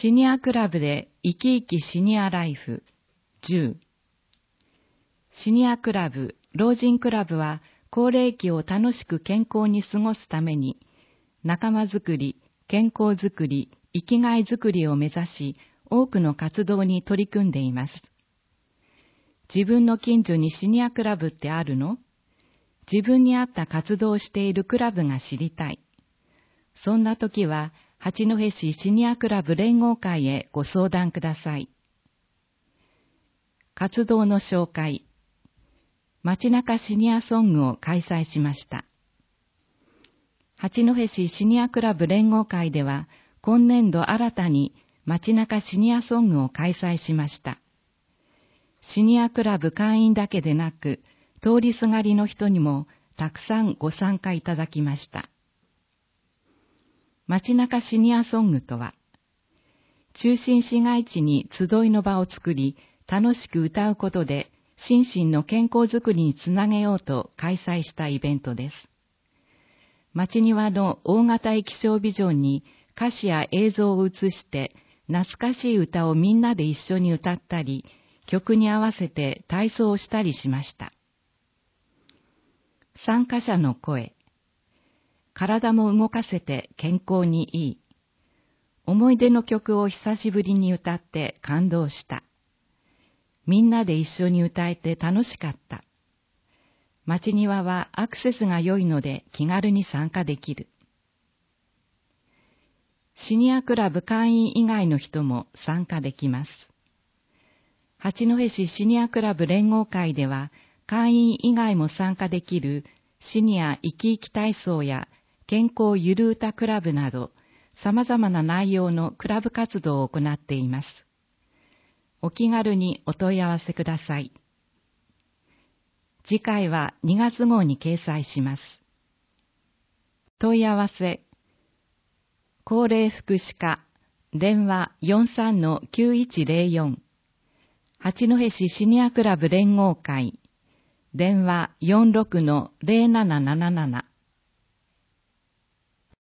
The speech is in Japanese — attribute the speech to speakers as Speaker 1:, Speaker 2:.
Speaker 1: シニアクラブで生き生きシニアライフ10。シニアクラブ、老人クラブは高齢期を楽しく健康に過ごすために仲間づくり、健康づくり、生きがいづくりを目指し多くの活動に取り組んでいます。自分の近所にシニアクラブってあるの？自分に合った活動をしているクラブが知りたい。そんな時は八戸市シニアクラブ連合会へご相談ください。活動の紹介。街中シニアソングを開催しました。八戸市シニアクラブ連合会では今年度新たに街中シニアソングを開催しました。シニアクラブ会員だけでなく、通りすがりの人にもたくさんご参加いただきました。街中シニアソングとは、中心市街地に集いの場を作り、楽しく歌うことで心身の健康づくりにつなげようと開催したイベントです。街庭の大型液晶ビジョンに歌詞や映像を映して懐かしい歌をみんなで一緒に歌ったり、曲に合わせて体操をしたりしました。参加者の声。体も動かせて健康にいい。思い出の曲を久しぶりに歌って感動した。みんなで一緒に歌えて楽しかった。街庭はアクセスが良いので気軽に参加できる。シニアクラブ会員以外の人も参加できます。八戸市シニアクラブ連合会では会員以外も参加できるシニア生き生き体操や健康ゆる歌クラブなど様々な内容のクラブ活動を行っています。お気軽にお問い合わせください。次回は2月号に掲載します。問い合わせ、高齢福祉課、電話 43-9104、八戸市シニアクラブ連合会、電話 46-0777